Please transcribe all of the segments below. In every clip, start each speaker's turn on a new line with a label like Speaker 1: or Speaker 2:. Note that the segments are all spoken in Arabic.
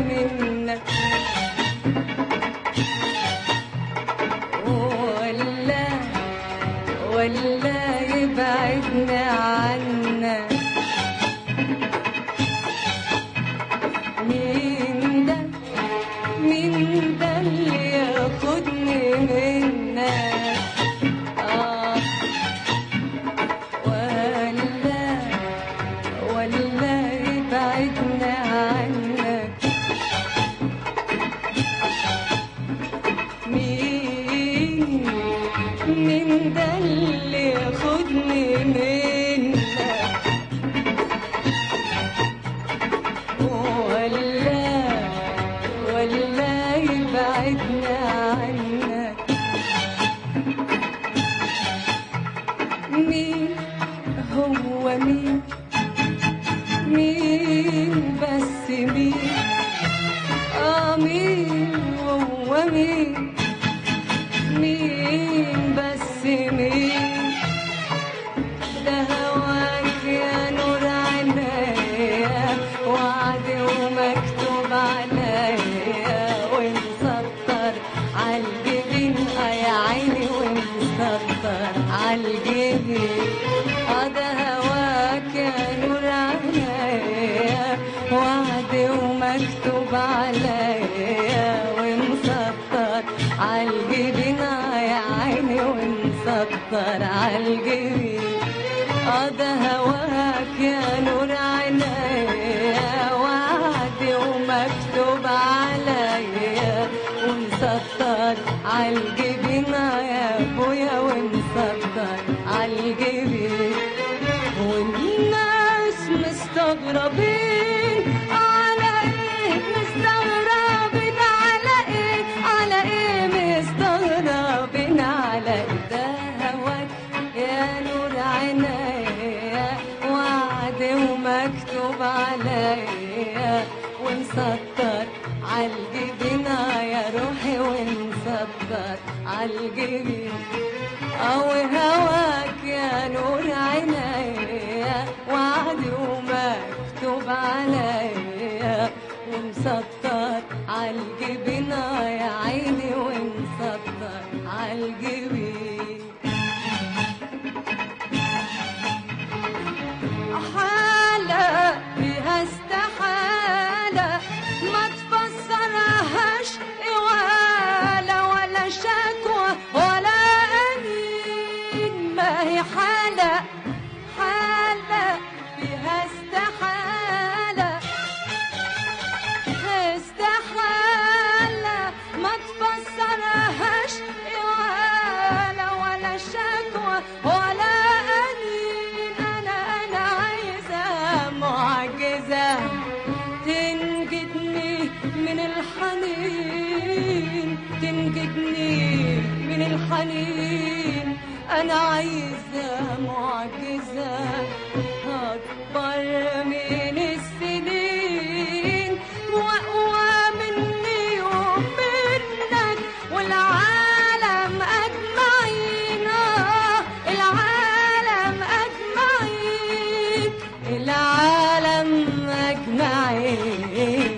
Speaker 1: منك، ولا يبعدنا عنك. مين ده اللي ياخدني منك؟ ولا يبعدنا عنك. مين ده اللي ياخدني منك؟ ولا يبعدنا عنك. مين هو مين بس مين؟ مين هو مين بس مين؟ ده هواك يا نور عينيا، وعد ومكتوب عليا، ومسطر عالجبين يا عيني، ومسطر عالجبين. ده هواك يا نور عينيا، وعد ومكتوب عليا، ومسطر عالجبين يا عيني، ومسطر عالجبين. ده هواك يا نور عينيا، وعد ومكتوب عليا، ومسطر عالجبين يا ابويا، ومسطر عالجبين. والناس مستغربين على ايه؟ مستغربين على ايه؟ على ايه مستغربين على ايه؟ ده هواك يا نور عينيا، وعد ومكتوب عليا، ومسطر عالجبين يا روحي، ومسطر عالجبين. هواك يا نور عينيا، وعد ومكتوب عليا، ومسطر عالجبين يا عيني، ومسطر عالجبين. حالة فيها استحالة ما تفسرهاش ولا شكوى ولا أنين. ما هي حالة فيها استحالة ما تفسرهاش ولا شكوى ولا أنين. أنا عايزة معجزة تنجدني من الحنين، تنجدني من الحنين. أنا عايزة معجزة أكبر من السنين، وأقوى مني ومنك والعالم أجمعين. العالم أجمعين، العالم أجمعين.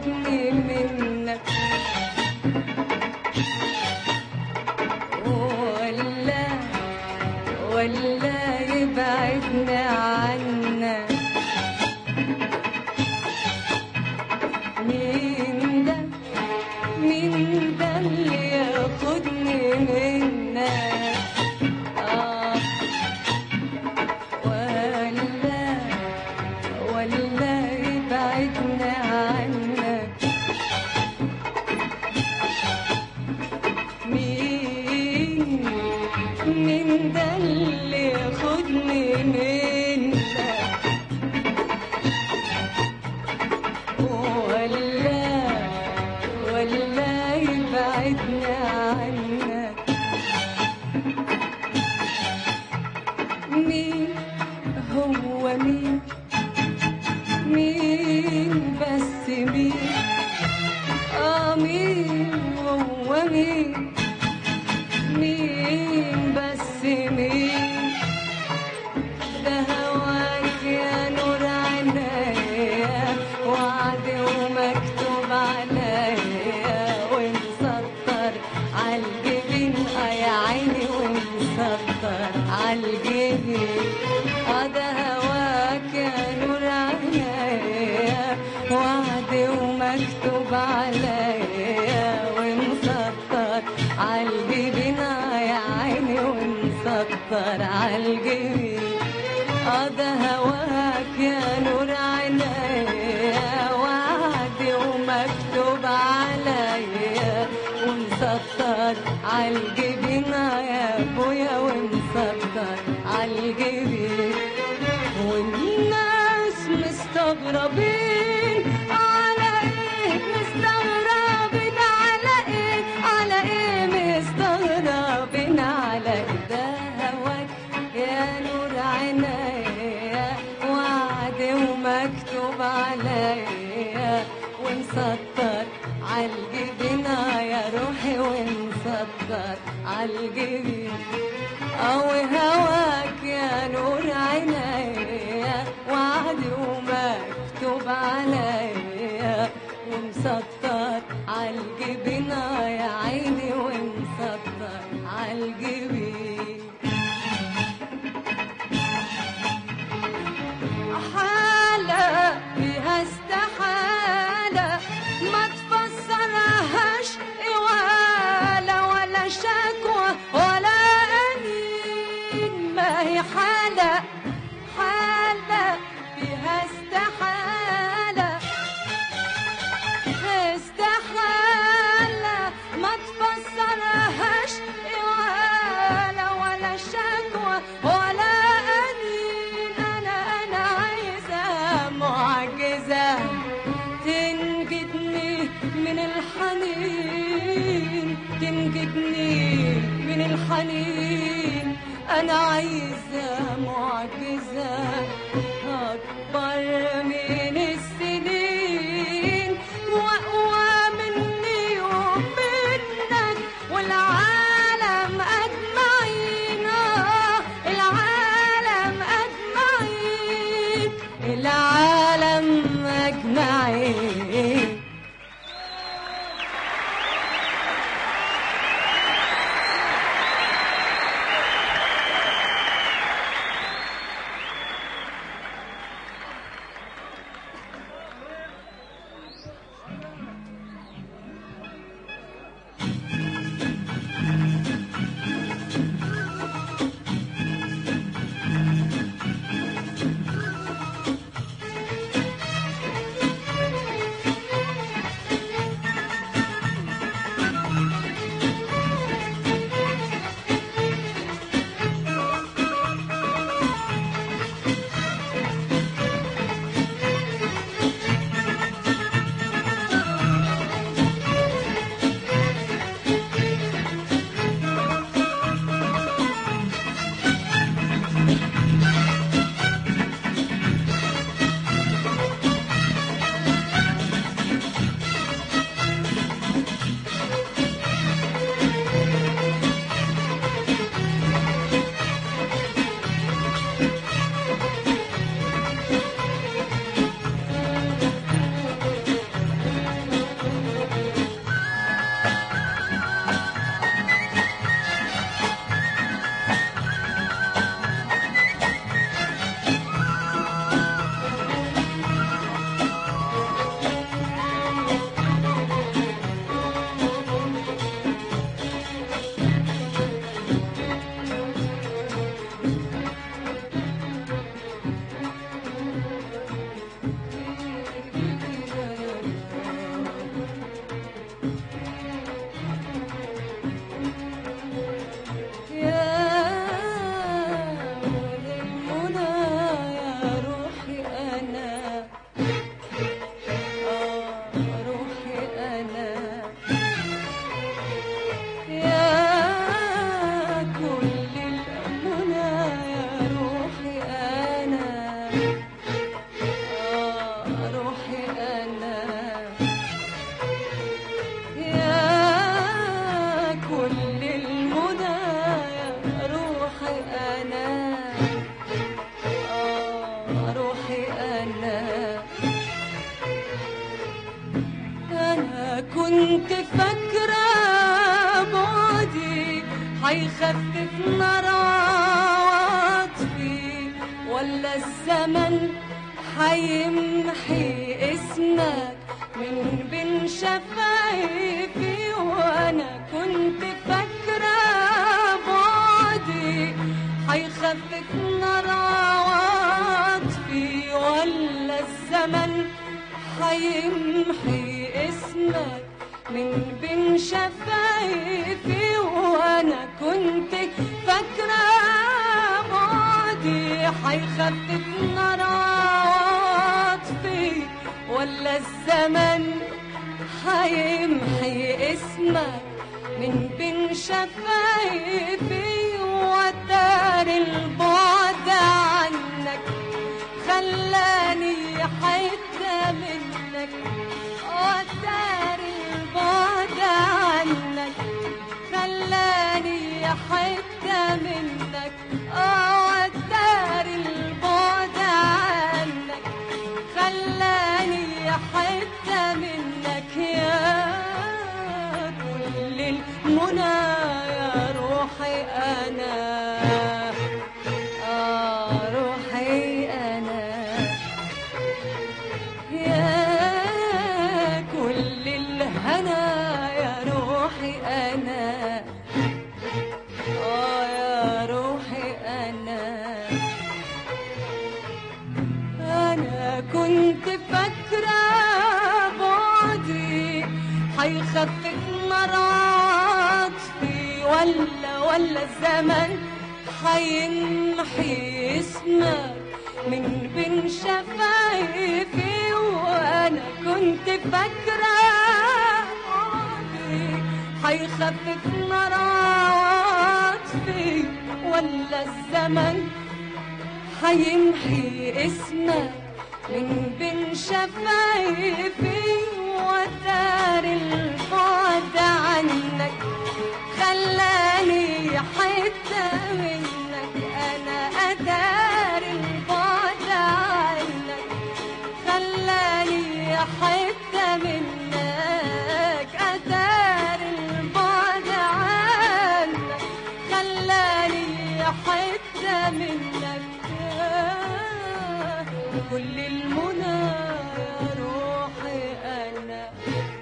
Speaker 1: ياخدني منك ولا يبعدني عنك. مين ده اللي ياخدني منك؟ ولا يبعدني عنك. مين ده اللي ياخدني منك؟ ولا يبعدني عنك. مين هو مين بس مين؟ مين هو مين بس مين؟ ده هواك يا نور عينيا، وعد ومكتوب عليا ومسطر عالجبين. يا عيني ومسطر عالجبين. ده هواك يا نور عينيا، وعد ومكتوب عليا ومسطر عالجبين. يا عيني ومسطر عالجبين. ده هواك يا نور عينيا، وعد ومكتوب عليا ومسطر عالجبين. يا ابويا ومسطر عالجبين. والناس مستغربين على ايه؟ مستغربين على ايه؟ على ايه مستغربين على ايه؟ ده هواك يا نور عينيا، وعد ومكتوب عليا ومسطر عالجبين. يا روحي ومسطر عالجبين. هواك يا نور عينيا، وعد ومكتوب عليا ومسطر عالجبين. يا عيني ومسطر عالجبين. حالة فيها استحالة ما تفسرهاش ولا شكوى ولا أنين. ما هي حالة فيها استحالة ما تفسرهاش ولا شكوى ولا أنين. أنا عايزة معجزة تنجدني من الحنين، من الحنين. أنا عايزة معجزة أكبر من السنين، وأقوى مني ومنك والعالم أجمعين. العالم أجمعين. كنت فاكرة بعدي هيخفف نار عواطفي، ولا الزمن هيمحي اسمك من بين شفايفي. وانا كنت فاكرة بعدي هيخفف نار عواطفي، ولا الزمن هيمحي اسمك من بين شفايفي. وانا كنت فاكرة بعدي هيخفف نار عواطفي، ولا الزمن هيمحي اسمك من بين شفايفي. وتار البعد عنك خلاني حتة منك، وتار البعد عنك خلاني حتة منك، وتار البعد عنك خلاني حتة منك. يا كل المنى يا روحي أنا، روحي أنا، يا كل الهنا يا روحي أنا، يا روحي أنا. أنا كنت فاكرة بعدي هيخفف نار عاطفي، ولا الزمن هيمحي اسمك من بين شفايفي. وانا كنت فاكرة بعدي هيخفف نار عاطفي، ولا الزمن هيمحي اسمك من بين شفايفي. وتار البعد عنك خلاني حتة منك، أنا أدار البعد عنك خلاني حتة منك، أدار البعد عنك خلاني حتة منك. كل المنى يا روحي أنا،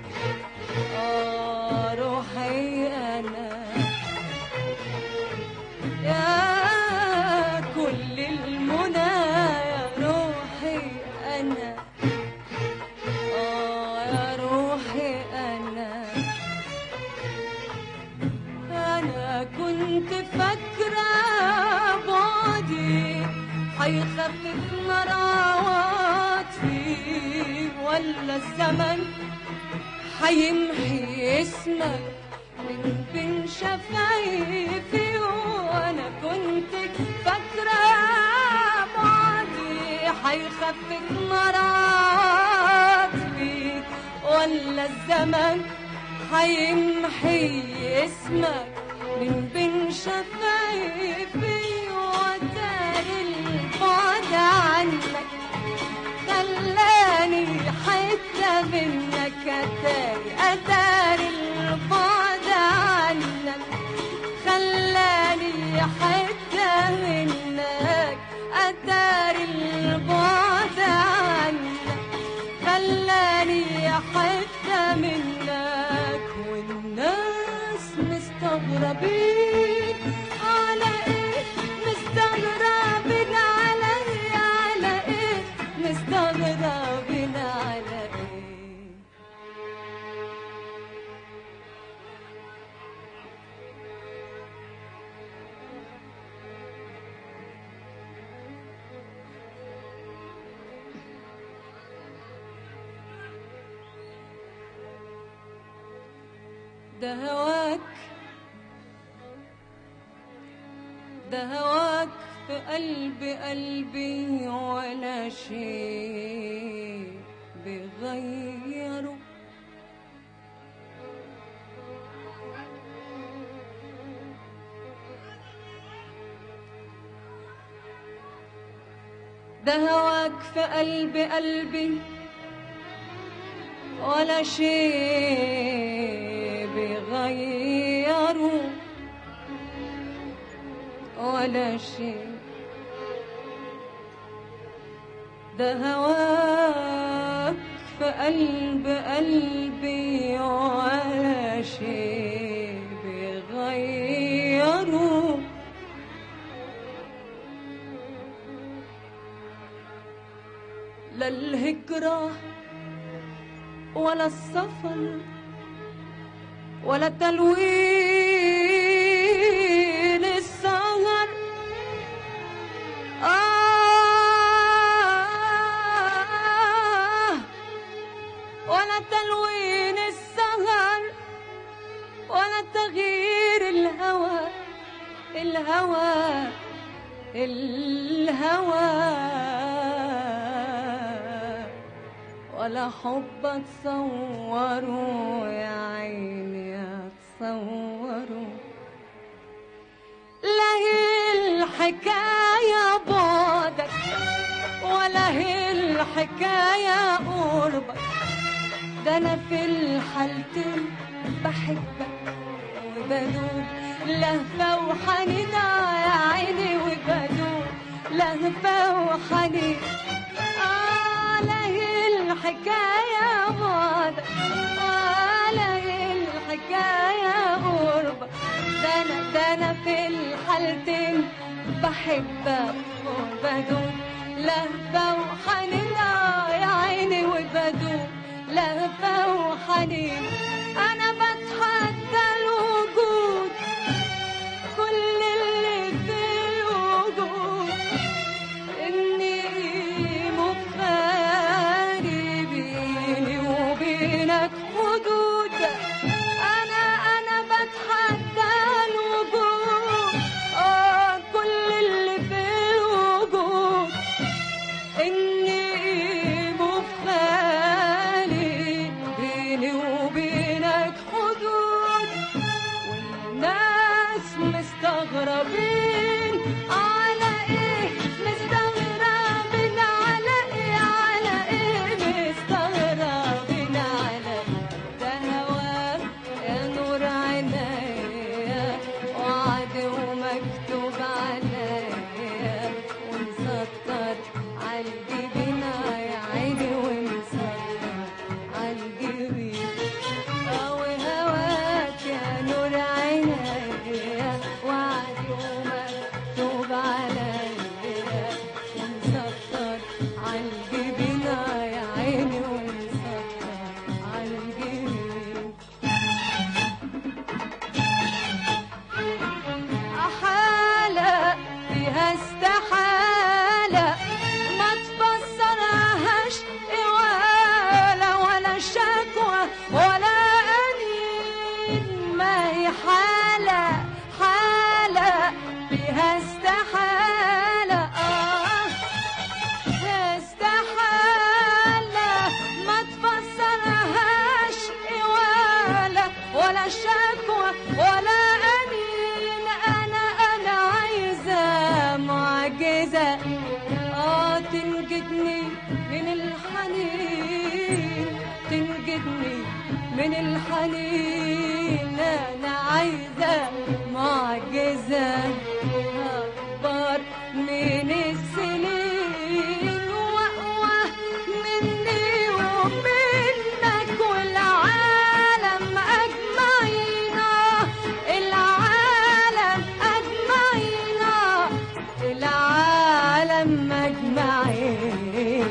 Speaker 1: روحي أنا، يا كل المنى يا روحي أنا، يا روحي أنا. أنا كنت فاكرة بعدي هيخفف نار عواطفي، ولا الزمن هيمحي اسمك من بين شفايفي. وانا كنت فاكرة بعدي هيخفف نار عواطفي، ولا الزمن هيمحي اسمك من بين شفايفي. وتار البعد عنك خلاني حتة منك، أتار البعد عنك خلاني حتة منك، أتار البعد عنك خلاني حتة منك. والناس مستغربين على إيه، مستغربين على إيه، على إيه، مستغربين على إيه. ده هواك، ده هواك في قلبي ولا شيء بغيره. ده هواك في قلبي ولا شيء بيغيروا، ولا شيء. ده هواك في قلب قلبي ولا شيء بيغيروا. لا الهجرة ولا السفر ولا تلوين السهر، ولا تلوين السهر ولا تغيير الهوى، الهوى الهوى، ولا حب اتصوروا يا عيني اتصوروا. لا هي الحكاية بعدك ولا هي الحكاية قربك، ده انا في الحالتين بحبك وبدوب لهفة وحنين يا عيني، وبدوب لهفة وحنين. لا هي الحكاية بعدك ولا هي الحكاية قربك، ده انا في الحالتين بحبك وبدوب لهفة وحنين يا عيني، وبدوب لهفة وحنين. أنا بتحدى الوجود كل اللي في الوجود، إني مفاري بيني وبينك حدود. أنا بتحدى الوجود كل اللي في الوجود، إني مفاري بيني وبينك حدود. والناس مستغربين على ايه، مستغربين على ايه، على ايه مستغربين على ايه. ده هواك يا نور عينيا وعد ومكتوب عليا، ومسطر عالجبين يا عيني، ومسطر عالجبين. وهواك يا نور عينيا وعد ومكتوب عليا، ومسطر عالجبين يا عيني، ومسطر عالجبين. حالة فيها استحالة ما تفسرهاش ولا شكوى ولا أنين، ما هي حالة فيها استحالة استحالة ما تفسرهاش ولا شكوى ولا أنين. أنا عايزة معجزة تنجدني من الحنين، تنجدني من الحنين. أنا عايزة معجزة أكبر من السنين وأقوى مني ومنك والعالم أجمعين، العالم أجمعين، العالم أجمعين.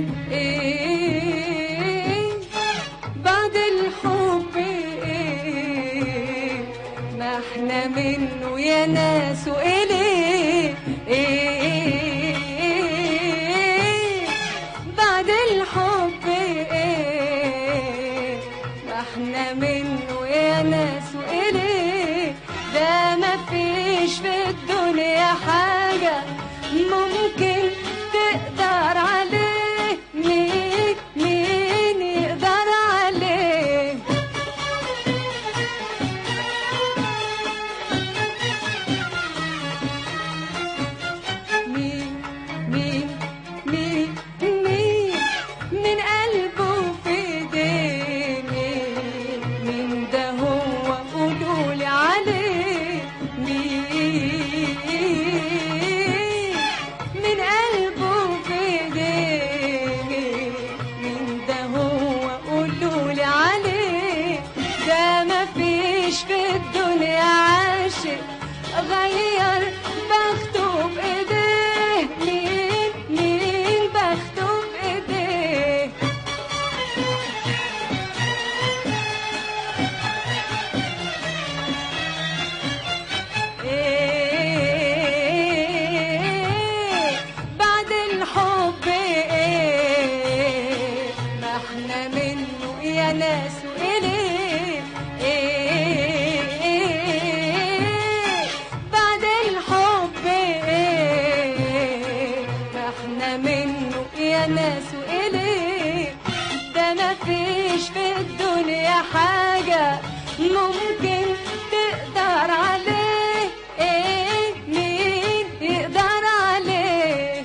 Speaker 1: بعد الحب ايه ما احنا منه يا ناس وإليه بعد الحب ايه ما احنا منه يا ناس وإليه ده ما فيش في الدنيا حاجة ممكن تقدر عليه مين يقدر عليه مين مين مين مين من قلبه في ايديه مين ده هو قولولي عليه مين من قلبه في ايديه مين ده هو قولولي عليه ده ما فيش في الدنيا عاشق غير بخته بايديه مين بخته بايديه بعد الحب ما احنا منه يا ناس وإليه بعد الحب ما احنا منه يا ناس وإليه ده ما فيش في الدنيا حاجة ممكن تقدر عليه مين يقدر عليه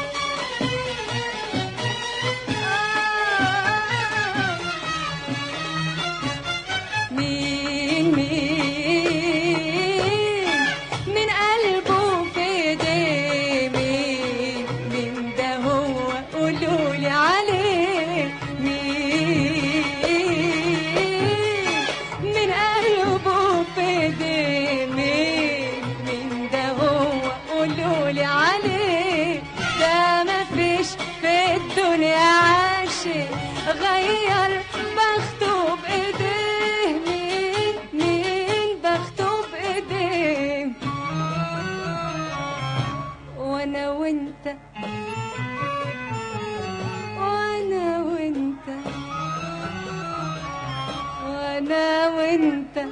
Speaker 1: مين من قلبه في ايديه مين ده هو قولولي عليه مين من قلبه في ايديه مين ده هو قولولي عليه ده ما فيش في الدنيا عاشق غير بخته بايديه مين بخته بايديه وانا وانت وانا وانت وانا وانت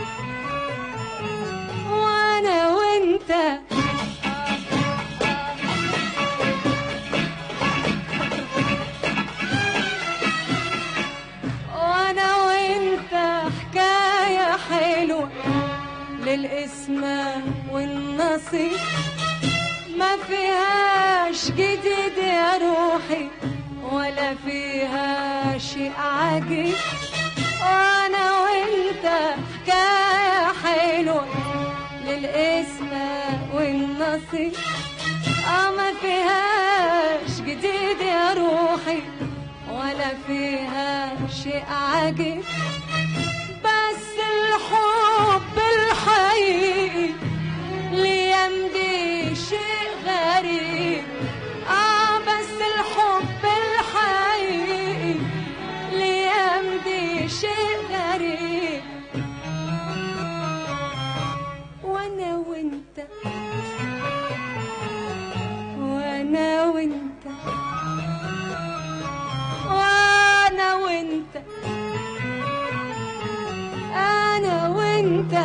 Speaker 1: وانا وانت وانا وانت حكاية حلوة للاسم والنصيب ما فيهاش جديد يا روحي ولا فيها شيء عجيب وانا وانت حكاية حلوة للاسم والنصيب ما فيهاش جديد يا روحي ولا فيها شيء عجيب بس الحب الحقيقي ليمضي شيء غريب بس الحب الحقيقي ليمضي شيء غريب وانا وانت وانا وانت وانا وانت انا وانت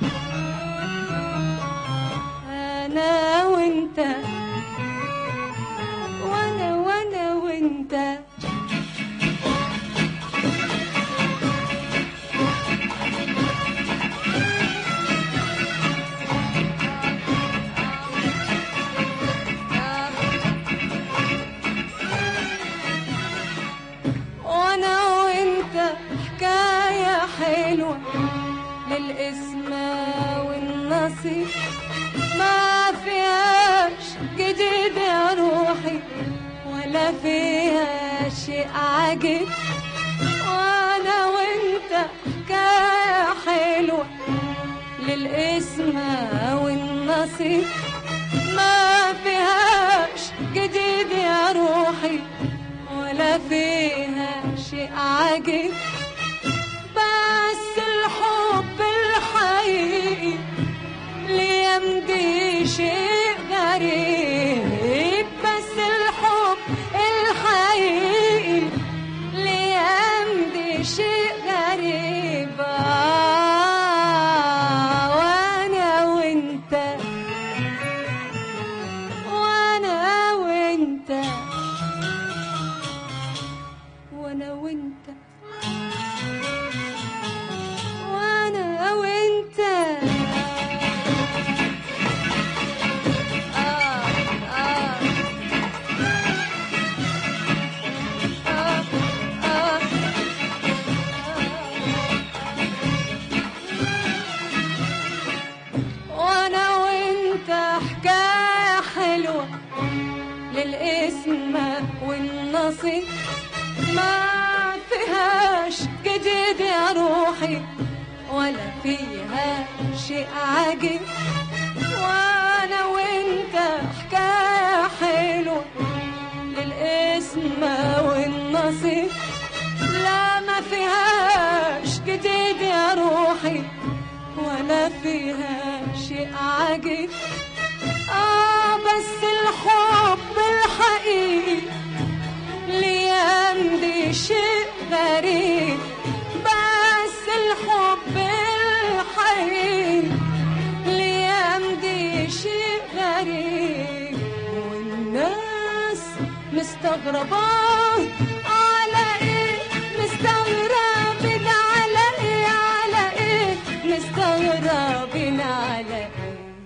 Speaker 1: انا وانت وانا وانت وانا وانت حكاية حلوة للاسم والنصيب ما فيهاش جديد يا روحي ولا فيها شيء عجيب وانا وانت حكاية حلوة للاسم والنصيب ما فيهاش جديد يا روحي عجيب، بس الحب الحقيقي الأيام دي شيء غريب، بس الحب الحقيقي الأيام دي شيء غريب. وانا وانت وانا وانت وانا وانت وانا وانت وانا وانت حكاية حلوة للاسم والنصيب، ما فيهاش جديد يا روحي ولا فيها شيء عجيب. وانا وانت حكاية حلوة للاسم والنصيب، لا ما فيهاش جديد يا روحي ولا فيها شيء عجيب. بس الحب الحقيقي الأيام دي شيء غريب، بس الحب الحقيقي الأيام دي شيء غريب. والناس مستغربة على ايه، مستغربين على ايه، على ايه مستغربين على ايه.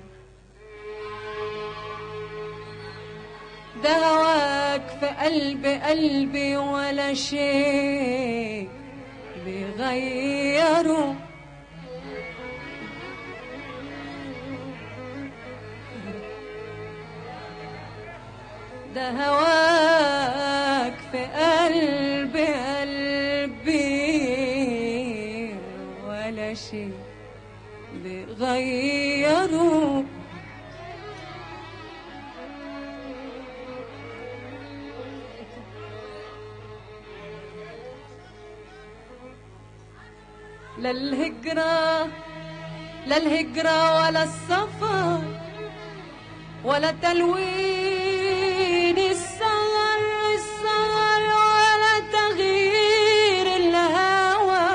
Speaker 1: ده هواك في قلبي ولا شيء بيغيره، ده هواك في قلبي ولا شيء بيغيره. لا الهجرة ولا السفر ولا تلوين الصغر ولا تغيير الهوى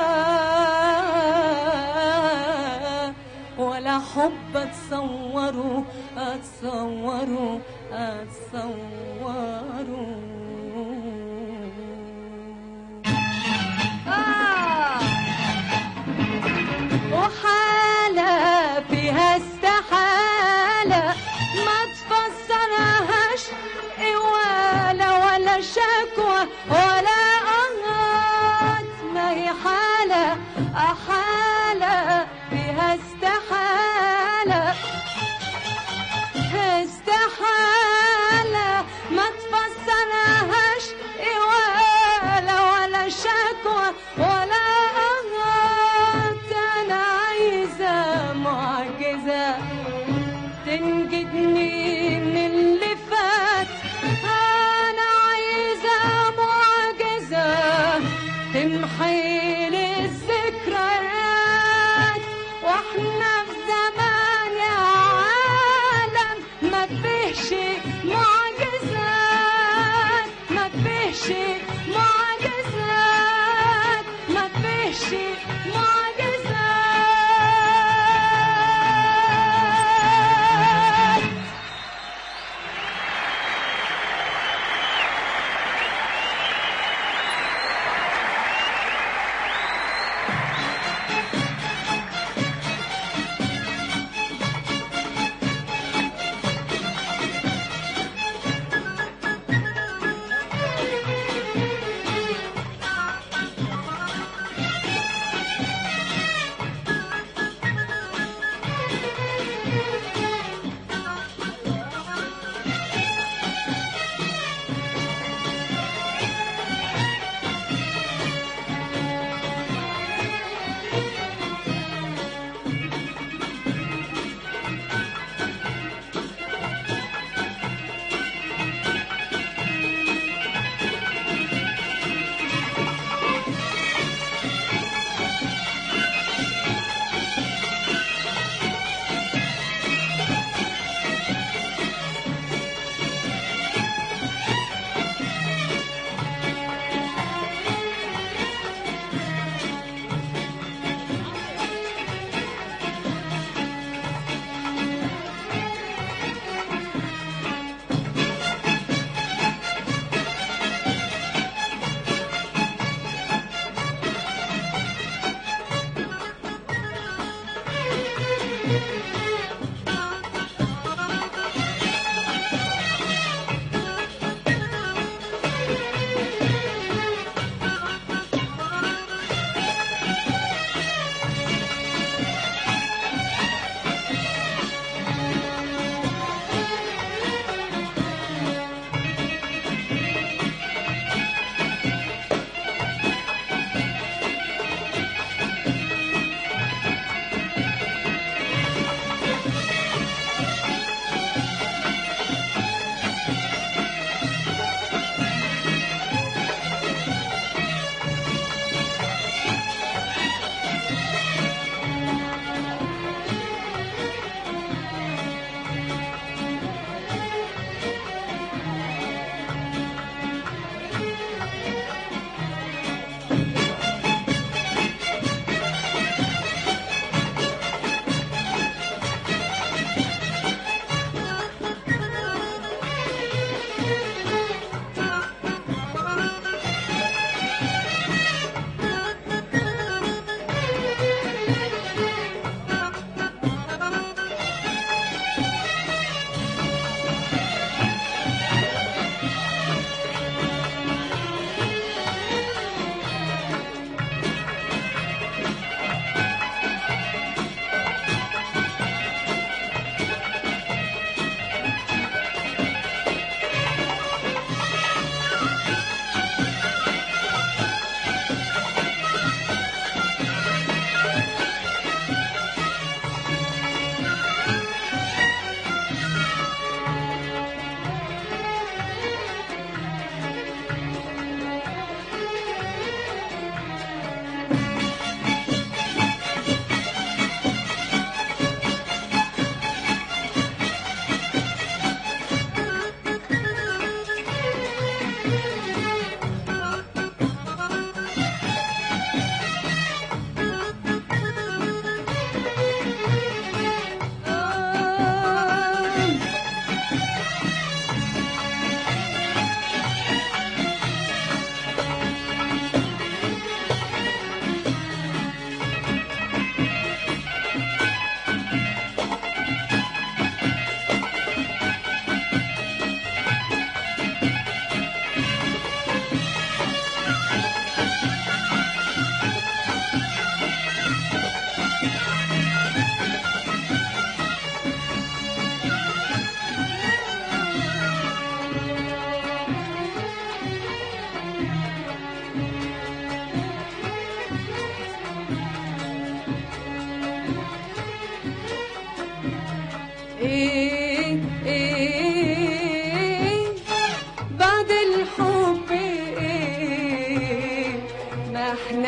Speaker 1: ولا حب اتصوره وحالة فيها استحالة ما تفسرهاش ولا شكوى ولا أغاث، ما هي حالة فيها استحالة ما تفسرهاش ولا شكوى ولا أغاث. أنا عايزة معجزة تنجدني من اللي فات، أنا عايزة معجزة تمحي لي الذكريات. واحنا في زمان يا عالم ما فيهش معجزات، ما فيهش معجزات، ما فيهش معجزات.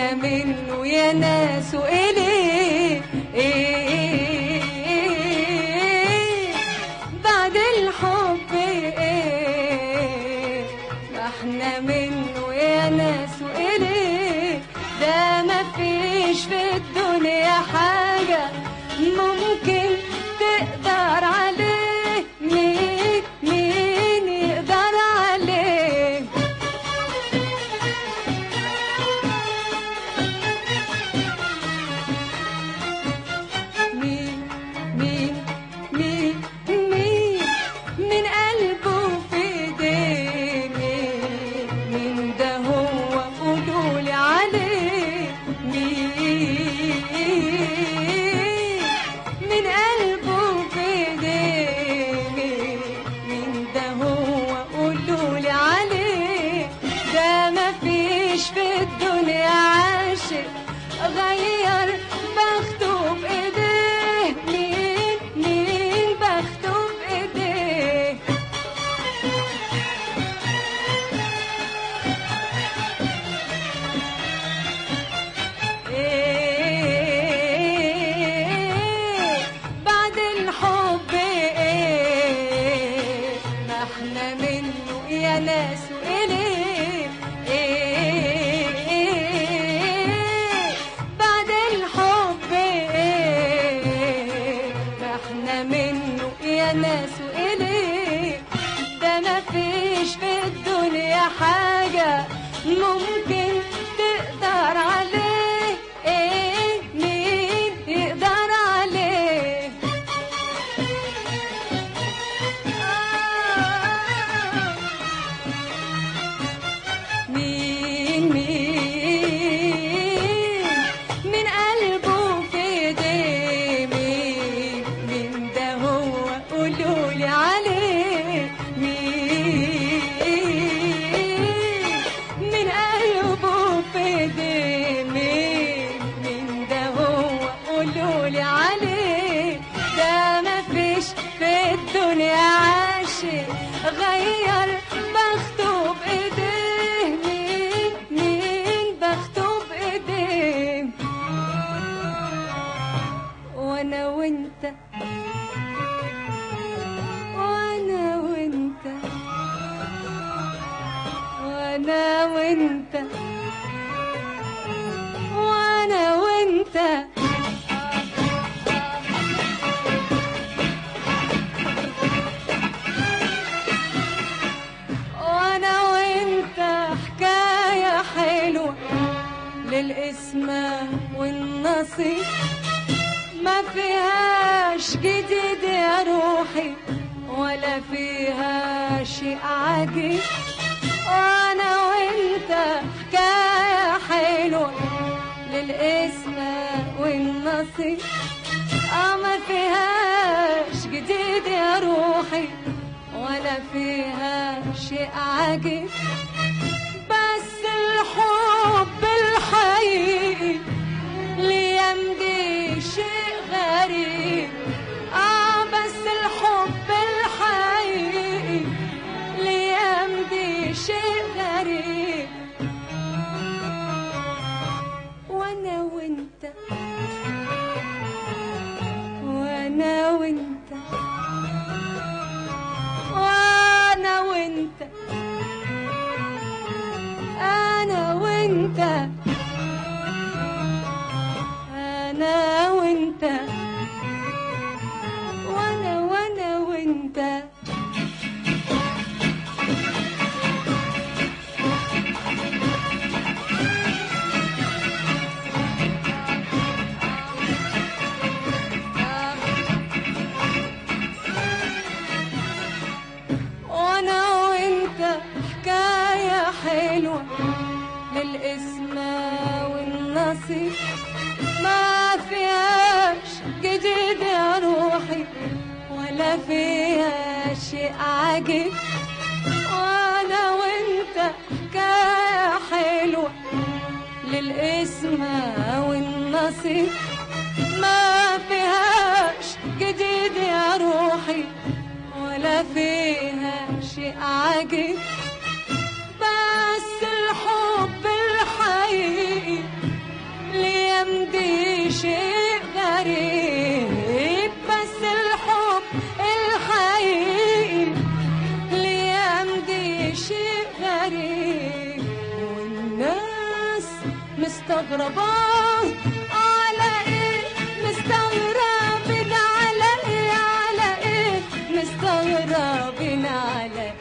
Speaker 1: احنا منه يا ناس وإليه بعد الحب احنا منه يا ناس وإليه. ده مفيش في الدنيا حاجة ممكن تقدر عليه. مين يقدر عليه؟ مين من قلبه في ايديه؟ مين ده هو؟ قولولي عليه. مين من قلبه في ايديه؟ مين ده هو؟ قولولي عليه. ده مفيش في الدنيا عاشق غير بخته بايديه. مين بخته بايديه؟ بعد الحب ما احنا منه يا ناس وإليه. بعد الحب ما احنا منه يا ناس وإليه. ده مفيش في الدنيا حاجة ممكن تقدر عليه. مين يقدر عليه؟ مين من قلبه في ايديه؟ مين ده هو؟ قولولي عليه. مين من قلبه في ايديه؟ مين ده هو؟ قولولي عليه. ده مفيش في الدنيا عاشق غير بخته بايديه. مين بخته بايديه؟ وانا وانت وانا وانت وانا وانت وانا وانت وانا وانت حكاية حلوة للقسمة والنصيب. ما فيهاش جديد يا روحي ولا فيها شيء عجيب. وانا وانت حكاية حلوة للقسمة والنصيب. ما فيهاش جديد يا روحي ولا فيها شيء عجيب. بس الحب الحقيقي ليام دي شيء غريب. بس الحب الحقيقي ليام دي شيء غريب. وانا وانت وانا وانت وانا وانت انا وانت انا وانت وانا وانت. وانا وانت حكاية حلوة للقسمة والنصيب. ما فيهاش جديد يا روحي ولا فيها شيء عجيب. وانا وانت حكاية حلوة للقسمة والنصيب. ما فيهاش جديد يا روحي ولا فيها شيء عجيب. بس الحب الحقيقي مستغربة على ايه، مستغربين على ايه، على ايه مستغربين على ايه.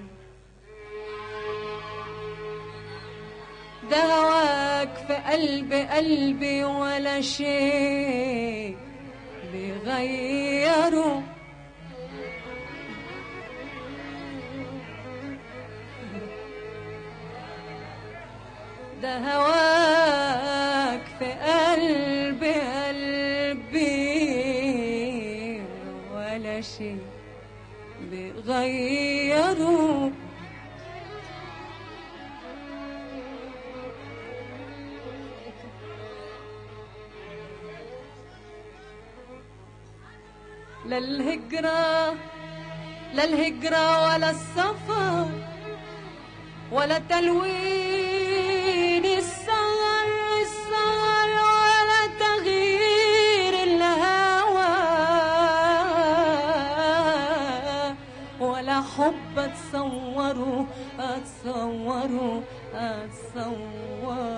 Speaker 1: ده هواك في قلبي ولا شيء بيغيره. ده هواك في قلبي ولا شيء بيغيره. لا الهجرة ولا السفر ولا تلوين السهر ولا تغيير الهوى ولا حب اتصوره